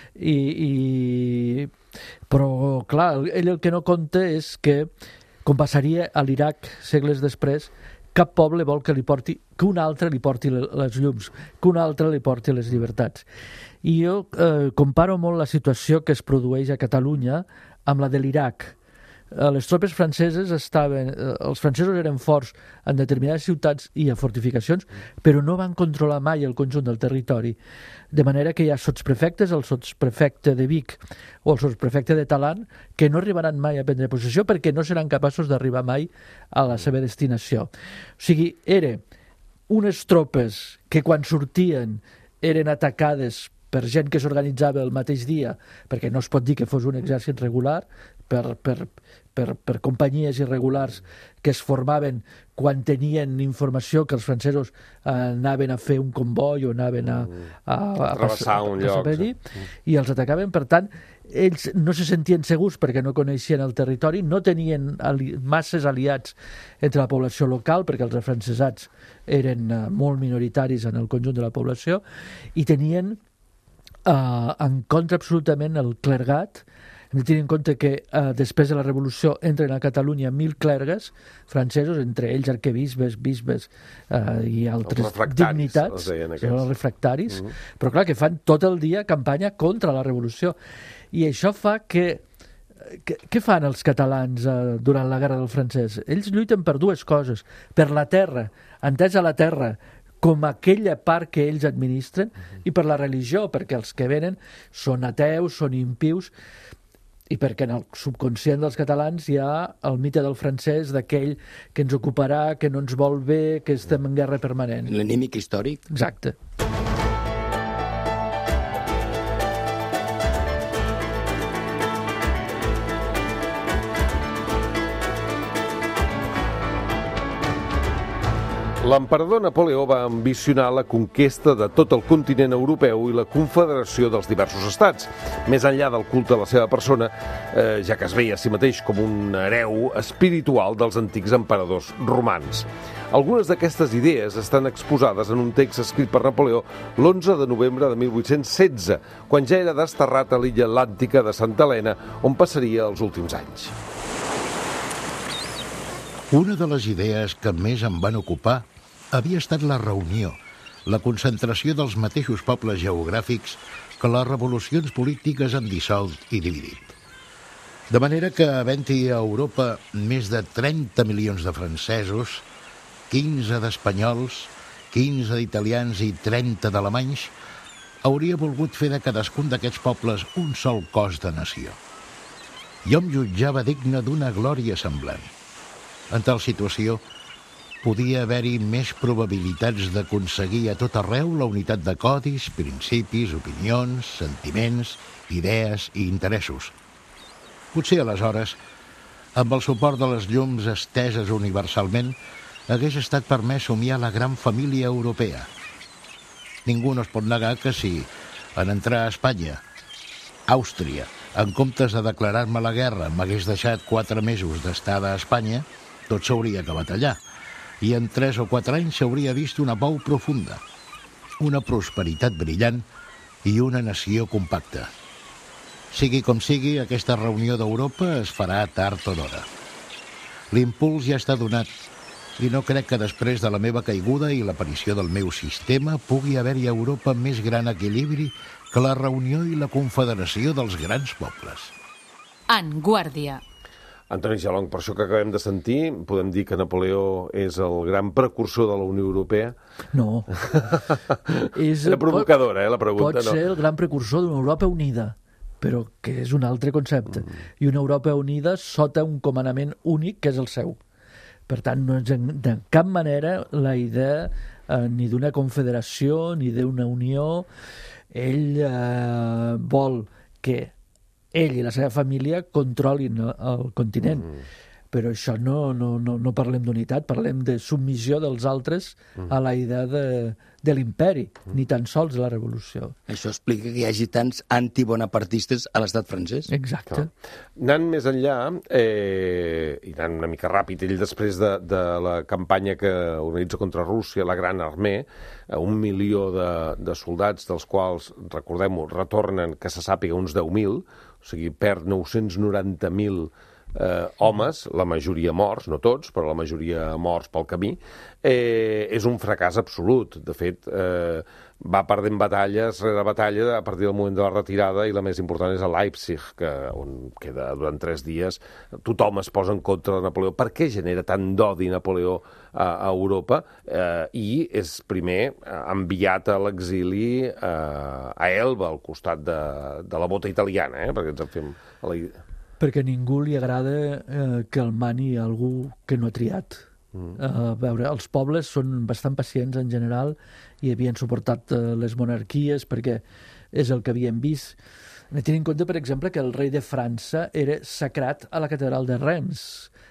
Però, clar, ell el que no compta és que, com passaria a l'Iraq segles després, cap poble vol que un altre li porti les llums, que un altre li porti les llibertats. I jo comparo molt la situació que es produeix a Catalunya amb la de l'Iraq. Les tropes franceses els francesos eren forts en determinades ciutats i a fortificacions, però no van controlar mai el conjunt del territori. De manera que hi ha sotsprefectes, el sotsprefecte de Vic o el sotsprefecte de Talant, que no arribaran mai a prendre possessió perquè no seran capaços d'arribar mai a la seva destinació. O sigui, eren unes tropes que quan sortien eren atacades per gent que s'organitzava el mateix dia, perquè no es pot dir que fos un exèrcit regular, per companyies irregulars que es formaven quan tenien informació que els francesos anaven a fer un comboi o anaven a travessar un lloc. I els atacaven. Per tant, ells no se sentien segurs perquè no coneixien el territori, no tenien masses aliats entre la població local, perquè els afrancesats eren molt minoritaris en el conjunt de la població, i tenien en contra absolutament el clergat. Hem de tenir en compte que després de la Revolució entren a Catalunya 1.000 clergues francesos, entre ells arquebisbes, bisbes i altres dignitats, els refractaris, però clar, que fan tot el dia campanya contra la Revolució. I això fa que... Què fan els catalans durant la Guerra del Francès? Ells lluiten per dues coses. Per la terra, entesa la terra com aquella part que ells administren, i per la religió, perquè els que venen són ateus, són impius, i perquè en el subconscient dels catalans hi ha el mite del francès, d'aquell que ens ocuparà, que no ens vol bé, que estem en guerra permanent. L'enemic històric. Exacte. L'emperador Napoleó va ambicionar la conquesta de tot el continent europeu i la confederació dels diversos estats, més enllà del culte a la seva persona, ja que es veia a si mateix com un hereu espiritual dels antics emperadors romans. Algunes d'aquestes idees estan exposades en un text escrit per Napoleó l'11 de novembre de 1816, quan ja era desterrat a l'illa atlàntica de Santa Helena, on passaria els últims anys. Una de les idees que més em van ocupar havia estat la reunió, la concentració dels mateixos pobles geogràfics que les revolucions polítiques han dissolt i dividit. De manera que, havent-hi a Europa més de 30 milions de francesos, 15 d'espanyols, 15 d'italians i 30 d'alemanys, hauria volgut fer de cadascun d'aquests pobles un sol cos de nació. Jo em jutjava digne d'una glòria semblant. En tal situació, podia haver-hi més probabilitats d'aconseguir a tot arreu la unitat de codis, principis, opinions, sentiments, idees i interessos. Potser aleshores, amb el suport de les llums esteses universalment, hagués estat permès somiar la gran família europea. Ningú no es pot negar que si, en entrar a Espanya, Àustria, en comptes de declarar-me la guerra, m'hagués deixat 4 mesos d'estada a Espanya, tot s'hauria acabat allà, i en 3 o 4 anys s'hauria vist una pau profunda, una prosperitat brillant i una nació compacta. Sigui com sigui, aquesta reunió d'Europa es farà tard o d'hora. L'impuls ja està donat, i no crec que després de la meva caiguda i l'aparició del meu sistema pugui haver-hi a Europa més gran equilibri que la reunió i la confederació dels grans pobles. En Guàrdia. Antoni Jalong, per això que acabem de sentir, podem dir que Napoleó és el gran precursor de la Unió Europea? No. Era provocadora, la pregunta. Pot ser el gran precursor d'una Europa unida, però que és un altre concepte. I una Europa unida sota un comandament únic, que és el seu. Per tant, no és de cap manera la idea ni d'una confederació ni d'una unió. Ell vol que ell i la seva família controlin el continent. Però això no parlem d'unitat, parlem de submissió dels altres a la idea de l'imperi, ni tan sols de la revolució. Això explica que hi hagi tants antibonapartistes a l'estat francès. Exacte. Anant més enllà, i anant una mica ràpid, ell després de la campanya que organitza contra Rússia, la Gran Armée, 1 milió de soldats, dels quals, recordem-ho, retornen, que se sàpiga, uns 10.000, o sigui, perd 990.000 homes, la majoria morts, no tots, però la majoria morts pel camí, és un fracàs absolut. De fet, va perdent batalles rere batalla a partir del moment de la retirada, i la més important és a Leipzig, on queda durant 3 dies. Tothom es posa en contra de Napoleó. Per què genera tant d'odi Napoleó a Europa? I és primer enviat a l'exili a Elba, al costat de la bota italiana, perquè ens en fem... Perquè a ningú li agrada que el mani algú que no ha triat. A veure, els pobles són bastant pacients en general i havien suportat les monarquies perquè és el que havien vist. Tenint en compte, per exemple, que el rei de França era sacrat a la catedral de Reims.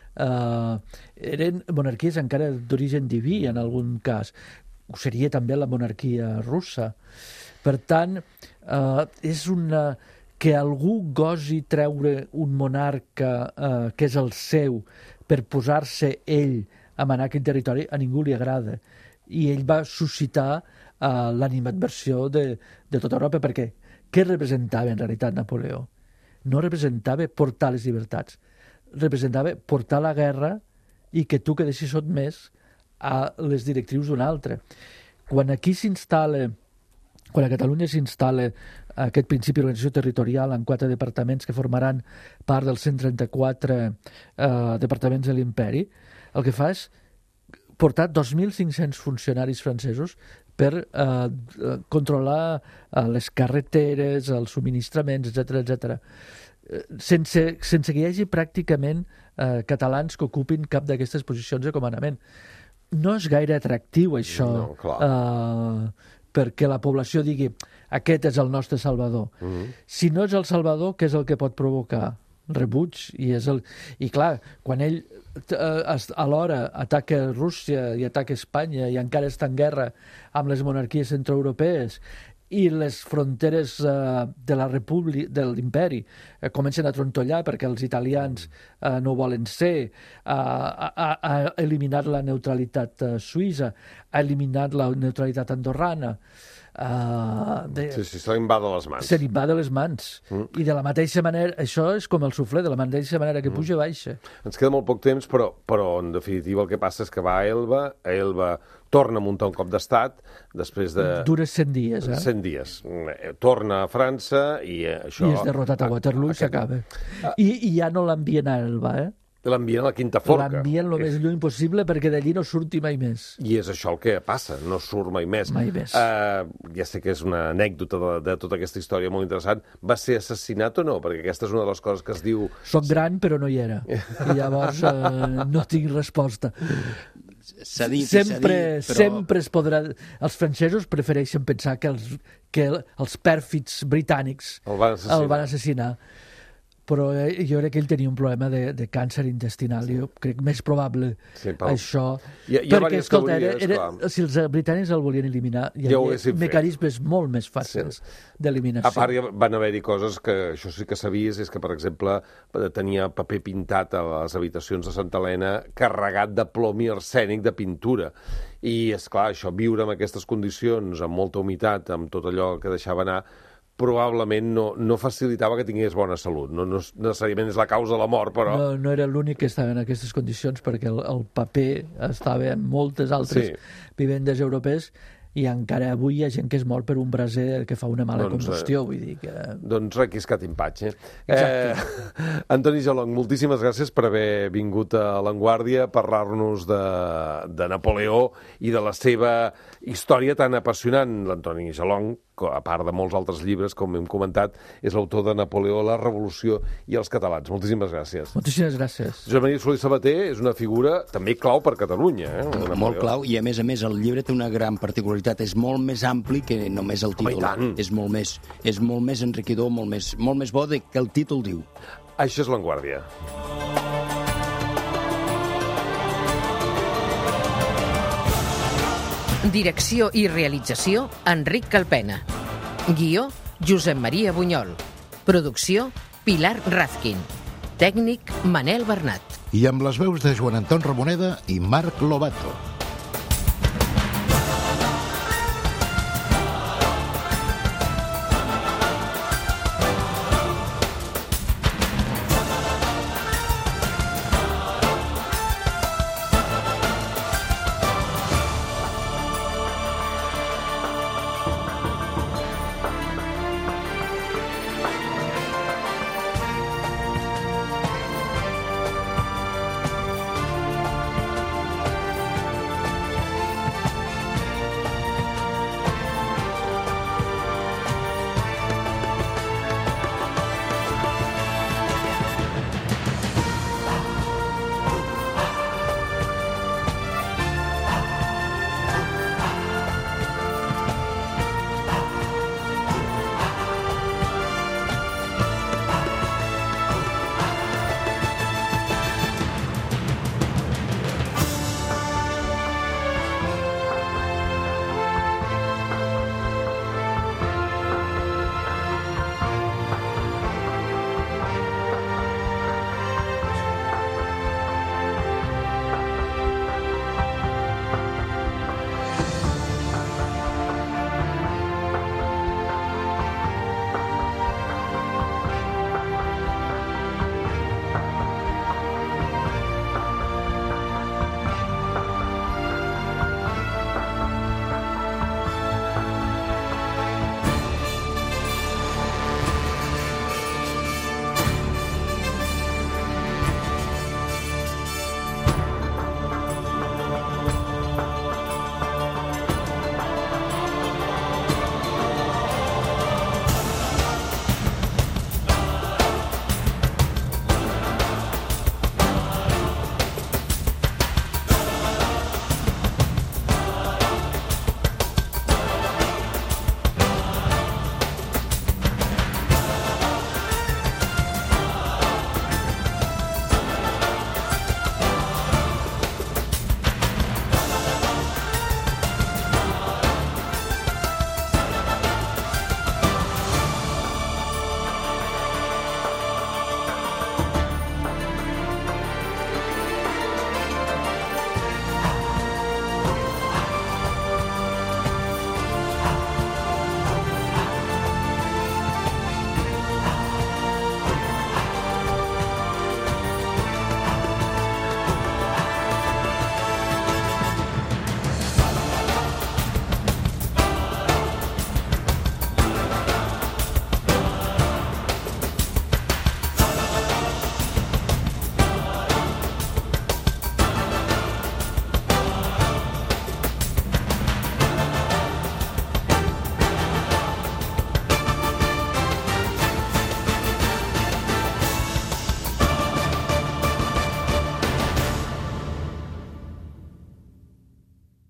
Eren monarquies encara d'origen diví, en algun cas. Ho seria també la monarquia russa. Per tant, és una... que algú gosi treure un monarca que és el seu per posar-se ell a manar aquell territori, a ningú li agrada. I ell va suscitar l'animadversió de tota Europa, perquè què representava en realitat Napoleó? No representava portar les llibertats, representava portar la guerra i que tu quedessis sotmès a les directrius d'un altre. Quan aquí s'instal·la, quan a Catalunya s'instal·la aquest principi d'organització territorial en 4 departaments que formaran part dels 134 departaments de l'imperi, el que fa és portar 2.500 funcionaris francesos per controlar les carreteres, els subministraments, etc. Sense que hi hagi pràcticament catalans que ocupin cap d'aquestes posicions de comandament. No és gaire atractiu, això, perquè la població digui aquest és el nostre salvador. Si no és el salvador, què és el que pot provocar? Rebuig. I clar, quan ell alhora ataca Rússia i ataca Espanya i encara està en guerra amb les monarquies centroeuropees i les fronteres de la República, de l'imperi, comencen a trontollar perquè els italians no volen ser, ha eliminat la neutralitat suïssa, ha eliminat la neutralitat andorrana. Se li va de les mans. Se li va de les mans. I de la mateixa manera, això és com el suflé, de la mateixa manera que puja, baixa. Ens queda molt poc temps, però en definitiva el que passa és que va a Elba torna a muntar un cop d'estat, després de... Dura 100 dies, 100 dies. Torna a França i això... I és derrotat a Waterloo i s'acaba. I ja no l'envien a Elba, L'envien a la Quinta Forca. L'envien el més lluny possible perquè d'allí no surti mai més. I és això el que passa, no surt mai més. Mai més. Ja sé que és una anècdota de tota aquesta història molt interessant. Va ser assassinat o no? Perquè aquesta és una de les coses que es diu... Soc gran, però no hi era. I llavors no tinc resposta. Sempre es podrà... Els francesos prefereixen pensar que els pèrfids britànics el van assassinar. Però jo crec que ell tenia un problema de càncer intestinal. Jo crec més probable això. Perquè, escolta, si els britànics el volien eliminar, hi havia mecanismes molt més fàcils d'eliminació. A part, van haver-hi coses que això sí que sabies, és que, per exemple, tenia paper pintat a les habitacions de Santa Helena carregat de plom i arsènic de pintura. I, esclar, això, viure en aquestes condicions, amb molta humitat, amb tot allò que deixava anar, probablement no facilitava que tingués bona salut. No necessàriament és la causa de la mort, però... No era l'únic que estava en aquestes condicions, perquè el paper estava en moltes altres vivendes europees, i encara avui hi ha gent que es mor per un braser que fa una mala combustió, vull dir que... Doncs requiscat impatge. Antoni Jalong, moltíssimes gràcies per haver vingut a L'Enguàrdia a parlar-nos de Napoleó i de la seva història tan apassionant. L'Antoni Jalong, a part de molts altres llibres, com hem comentat, és l'autor de Napoleó, la Revolució i els catalans. Moltíssimes gràcies. Moltíssimes gràcies. Josep Maria Solé Sabater és una figura també clau per Catalunya. Molt clau, i a més el llibre té una gran particularitat. És molt més ampli que només el títol. És molt més enriquidor, molt més bo que el títol diu. Això és L'Enguàrdia. Direcció i realització, Enric Calpena. Guió, Josep Maria Bunyol. Producció, Pilar Razkin. Tècnic, Manel Bernat. I amb les veus de Joan Anton Ramoneda i Marc Lobato.